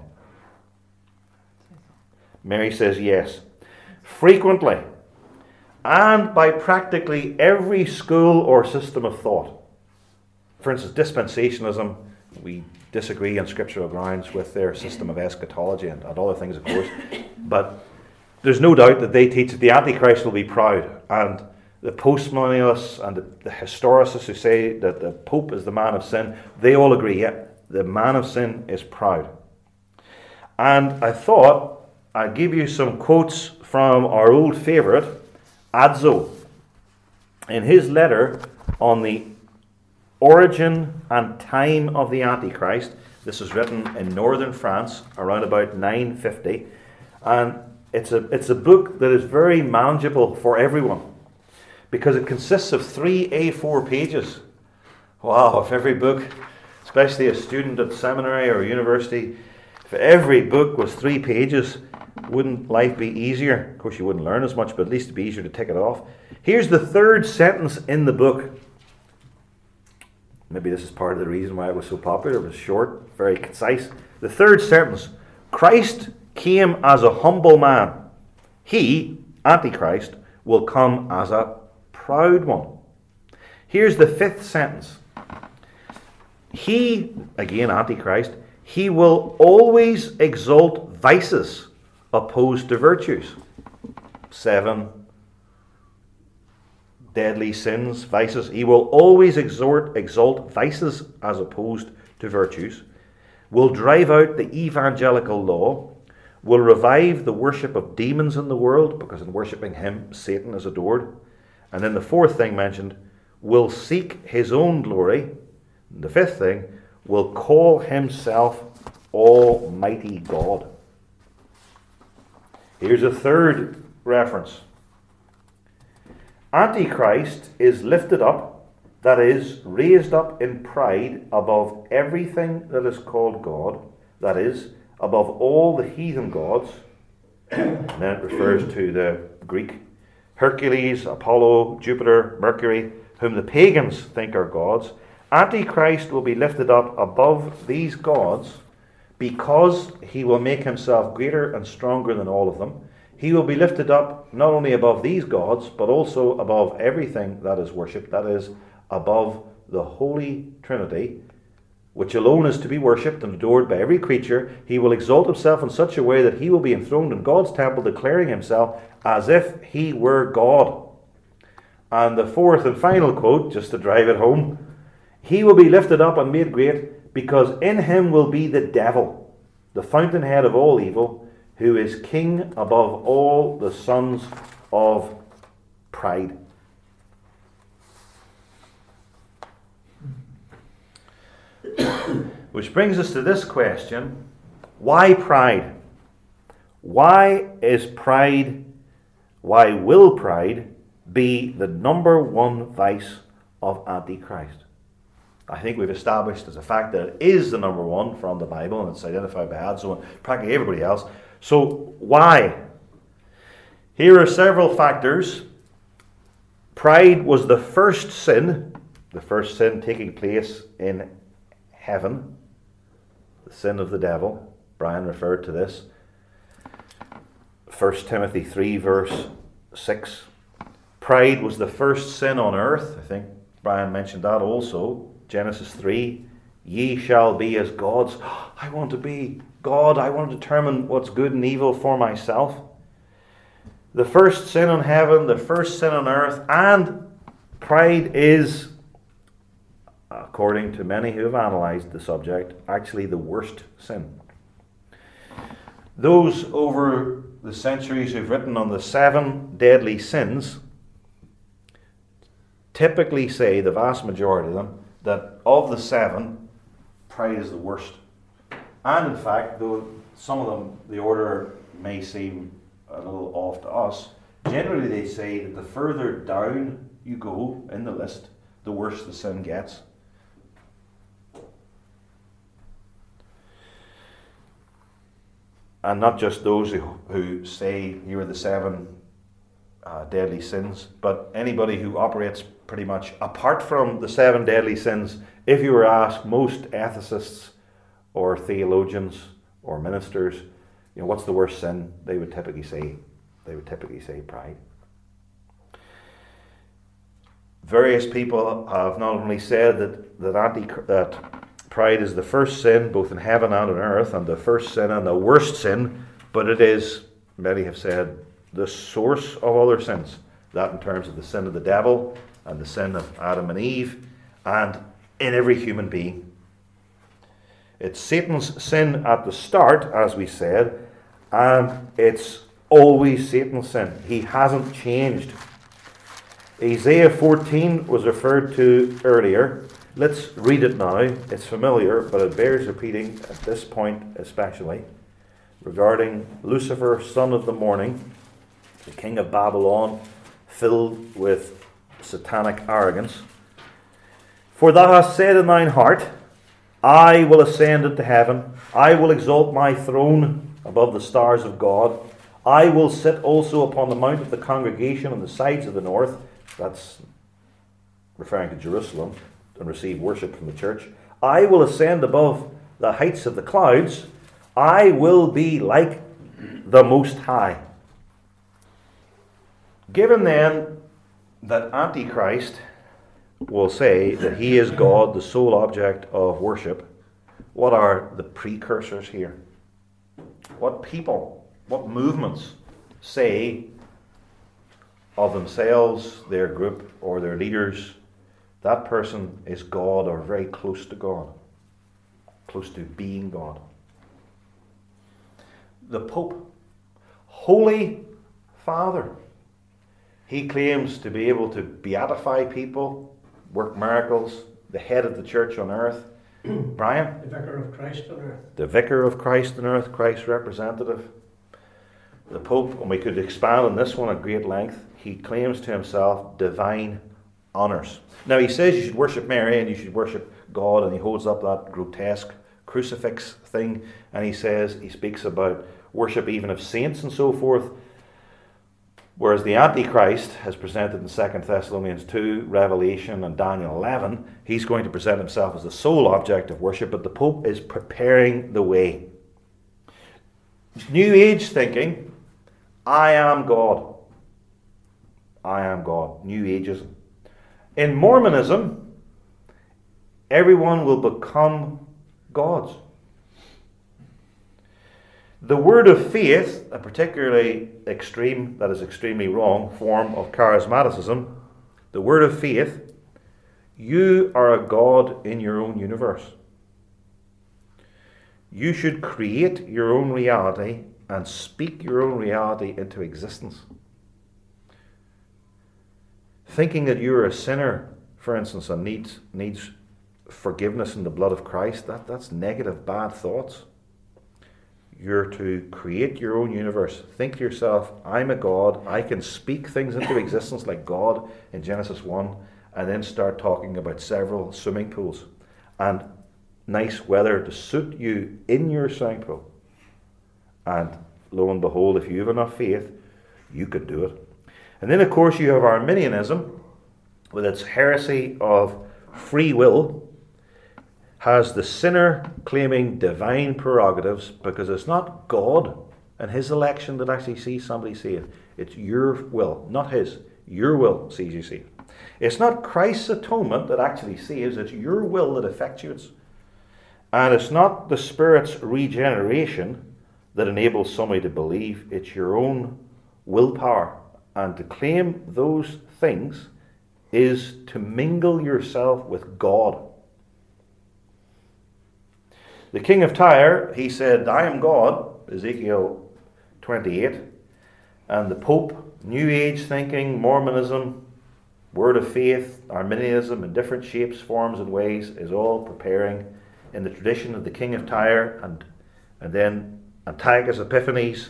Mary says yes. Frequently, and by practically every school or system of thought. For instance, dispensationalism, we disagree on scriptural grounds with their system of eschatology and, and other things, of course. But there's no doubt that they teach that the Antichrist will be proud. And the postmillennialists and the, the historicists who say that the Pope is the man of sin, they all agree, yeah, the man of sin is proud. And I thought I'd give you some quotes from our old favourite, Adzo, in his letter on the origin and time of the Antichrist. This is written in northern France around about nine fifty, and it's a it's a book that is very manageable for everyone because it consists of three A four pages. Wow, if every book, especially a student at seminary or university, if every book was three pages, wouldn't life be easier? Of course, you wouldn't learn as much, but at least it'd be easier to tick it off. Here's the third sentence in the book. Maybe this is part of the reason why it was so popular. It was short, very concise. The third sentence: Christ came as a humble man He, Antichrist, will come as a proud one. Here's the fifth sentence. He, again Antichrist, he will always exalt vices opposed to virtues. Seven deadly sins, vices. He will always exhort, exalt vices as opposed to virtues. Will drive out the evangelical law. Will revive the worship of demons in the world, because in worshipping him, Satan is adored. And then the fourth thing mentioned, will seek his own glory. And the fifth thing, will call himself Almighty God. Here's a third reference. Antichrist is lifted up, that is, raised up in pride above everything that is called God, that is, above all the heathen gods. And then it refers to the Greek Hercules, Apollo, Jupiter, Mercury, whom the pagans think are gods. Antichrist will be lifted up above these gods because he will make himself greater and stronger than all of them. He will be lifted up not only above these gods, but also above everything that is worshipped, that is, above the Holy Trinity, which alone is to be worshipped and adored by every creature. He will exalt himself in such a way that he will be enthroned in God's temple, declaring himself as if he were God. And the fourth and final quote, just to drive it home, he will be lifted up and made great, because in him will be the devil, the fountainhead of all evil, who is king above all the sons of pride. Which brings us to this question: why pride? Why is pride, why will pride be the number one vice of Antichrist? I think we've established as a fact that it is the number one from the Bible, and it's identified by Adzo and practically everybody else. So why? Here are several factors. Pride was the first sin, the first sin taking place in heaven, the sin of the devil. Brian referred to this. First Timothy three verse six. Pride was the first sin on earth. I think Brian mentioned that also. Genesis three, ye shall be as gods. I want to be God. I want to determine what's good and evil for myself. The first sin on heaven, the first sin on earth, and pride is, according to many who have analysed the subject, actually the worst sin. Those over the centuries who've written on the seven deadly sins typically say, the vast majority of them, that of the seven, pride is the worst. And in fact, though some of them, the order may seem a little off to us, generally they say that the further down you go in the list, the worse the sin gets. And not just those who, who say here are the seven uh, deadly sins, but anybody who operates pretty much apart from the seven deadly sins. If you were asked most ethicists or theologians or ministers, you know, what's the worst sin? They would typically say, they would typically say pride. Various people have not only said that that, anti, that pride is the first sin, both in heaven and on earth, and the first sin and the worst sin, but it is, many have said, the source of other sins. That in terms of the sin of the devil and the sin of Adam and Eve, and in every human being. It's Satan's sin at the start, as we said, and it's always Satan's sin. He hasn't changed. Isaiah fourteen was referred to earlier. Let's read it now. It's familiar, but it bears repeating at this point especially, regarding Lucifer, son of the morning, the king of Babylon, filled with satanic arrogance. For thou hast said in thine heart, I will ascend into heaven, I will exalt my throne above the stars of God, I will sit also upon the mount of the congregation on the sides of the north. That's referring to Jerusalem, and receive worship from the church. I will ascend above the heights of the clouds, I will be like the Most High. Given then that Antichrist will say that he is God, the sole object of worship, what are the precursors here? What people, what movements say of themselves, their group, or their leaders, that person is God or very close to God, close to being God? The Pope, Holy Father. He claims to be able to beatify people, work miracles, the head of the church on earth. Brian? The Vicar of Christ on earth. The Vicar of Christ on earth, Christ's representative. The Pope, and we could expand on this one at great length, he claims to himself divine honours. Now he says you should worship Mary and you should worship God, and he holds up that grotesque crucifix thing, and he says, he speaks about worship even of saints and so forth. Whereas the Antichrist has presented in Second Thessalonians two, Revelation and Daniel eleven, he's going to present himself as the sole object of worship, but the Pope is preparing the way. New Age thinking, I am God. I am God. New Ageism. In Mormonism, everyone will become gods. The word of faith, a particularly extreme, that is extremely wrong, form of charismaticism, the word of faith, you are a God in your own universe. You should create your own reality and speak your own reality into existence. Thinking that you're a sinner, for instance, and needs, needs forgiveness in the blood of Christ, that, that's negative, bad thoughts. You're to create your own universe. Think to yourself, I'm a God. I can speak things into existence like God in Genesis one, and then start talking about several swimming pools and nice weather to suit you in your swimming pool. And lo and behold, if you have enough faith, you could do it. And then, of course, you have Arminianism with its heresy of free will, has the sinner claiming divine prerogatives, because it's not God and his election that actually sees somebody saved. It's your will, not his. Your will sees you saved. It's not Christ's atonement that actually saves, it's your will that effectuates. And it's not the Spirit's regeneration that enables somebody to believe, it's your own willpower. And to claim those things is to mingle yourself with God. The king of Tyre, he said, I am God, Ezekiel twenty-eight. And the Pope, New Age thinking, Mormonism, Word of Faith, Arminianism in different shapes, forms and ways, is all preparing in the tradition of the king of Tyre, and, and then Antiochus Epiphanes,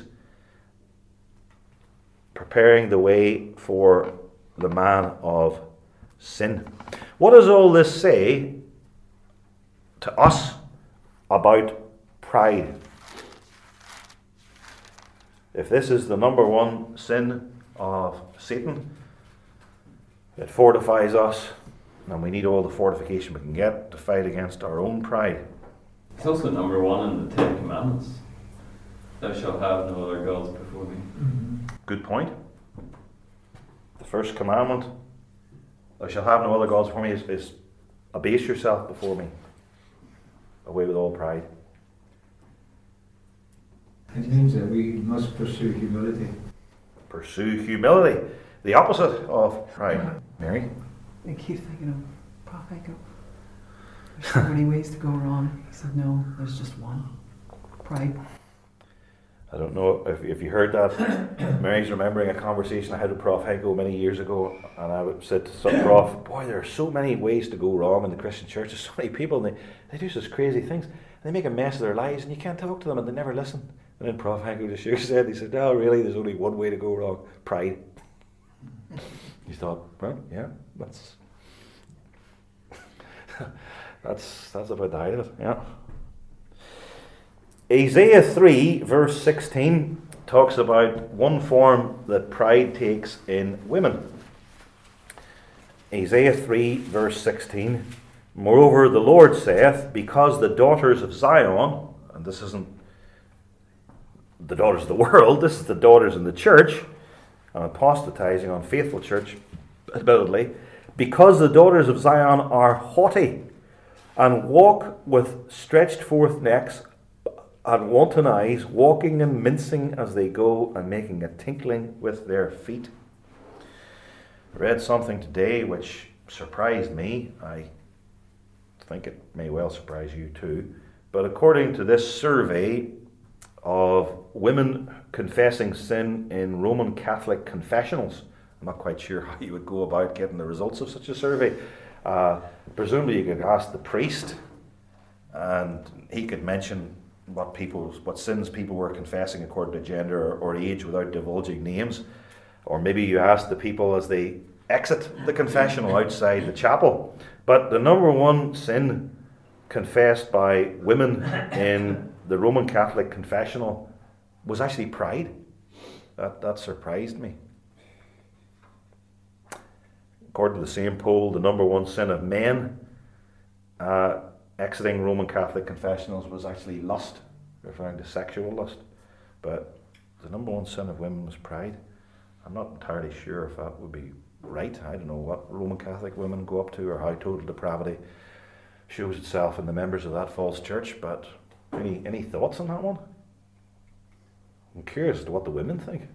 preparing the way for the man of sin. What does all this say to us about pride? If this is the number one sin of Satan, it fortifies us, and we need all the fortification we can get to fight against our own pride. It's also number one in the Ten Commandments. Thou shalt have no other gods before me. Mm-hmm. Good point. The first commandment, thou shalt have no other gods before me, is, is abase yourself before me. Away with all pride. It means that we must pursue humility. Pursue humility. The opposite of pride. Mary? I keep thinking of Prof Echo. There's so many ways to go wrong. He said, no, there's just one. Pride. I don't know if, if you heard that. Mary's remembering a conversation I had with Prof Henko many years ago, and I said to some Prof, boy, there are so many ways to go wrong in the Christian church. There's so many people, and they, they do such crazy things. And they make a mess of their lives, and you can't talk to them, and they never listen. And then Prof Henko just shook his head. He said, no, really, there's only one way to go wrong. Pride. You thought, well, yeah, that's that's that's about the height of it, yeah. Isaiah three, verse sixteen, talks about one form that pride takes in women. Isaiah three, verse sixteen, moreover, the Lord saith, because the daughters of Zion, and this isn't the daughters of the world, this is the daughters in the church, and apostatizing unfaithful church, admittedly, because the daughters of Zion are haughty and walk with stretched forth necks and wanton eyes, walking and mincing as they go and making a tinkling with their feet. I read something today which surprised me. I think it may well surprise you too. But according to this survey of women confessing sin in Roman Catholic confessionals, I'm not quite sure how you would go about getting the results of such a survey. Uh, presumably you could ask the priest and he could mention what people, what sins people were confessing according to gender or, or age without divulging names. Or maybe you ask the people as they exit the confessional outside the chapel. But the number one sin confessed by women in the Roman Catholic confessional was actually pride. That, that surprised me. According to the same poll, the number one sin of men uh, exiting Roman Catholic confessionals was actually lust, referring to sexual lust. But the number one sin of women was pride. I'm not entirely sure if that would be right. I don't know what Roman Catholic women go up to or how total depravity shows itself in the members of that false church, but any any thoughts on that one? I'm curious as to what the women think.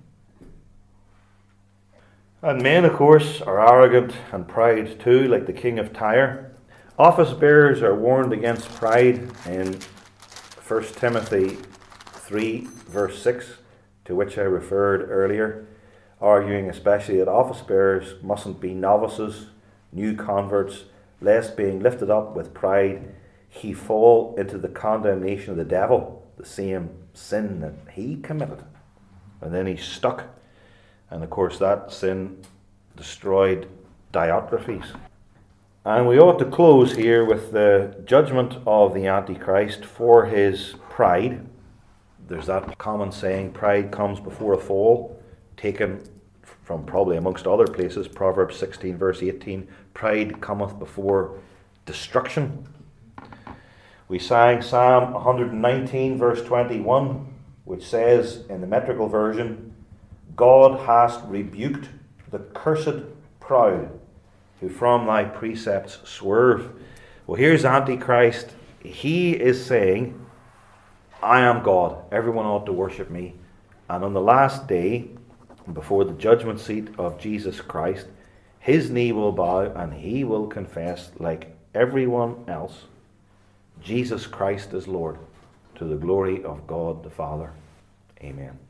And men, of course, are arrogant and proud too, like the king of Tyre. Office bearers are warned against pride in First Timothy three, verse six, to which I referred earlier, arguing especially that office bearers mustn't be novices, new converts, lest being lifted up with pride, he fall into the condemnation of the devil, the same sin that he committed. And then he stuck. And of course that sin destroyed Diotrephes. And we ought to close here with the judgment of the Antichrist for his pride. There's that common saying, pride comes before a fall, taken from probably amongst other places, Proverbs sixteen verse eighteen, pride cometh before destruction. We sang Psalm one nineteen verse twenty-one, which says in the metrical version, God hast rebuked the cursed proud, who from thy precepts swerve. Well, here's Antichrist. He is saying, I am God. Everyone ought to worship me. And on the last day, before the judgment seat of Jesus Christ, his knee will bow and he will confess, like everyone else, Jesus Christ is Lord, to the glory of God the Father. Amen.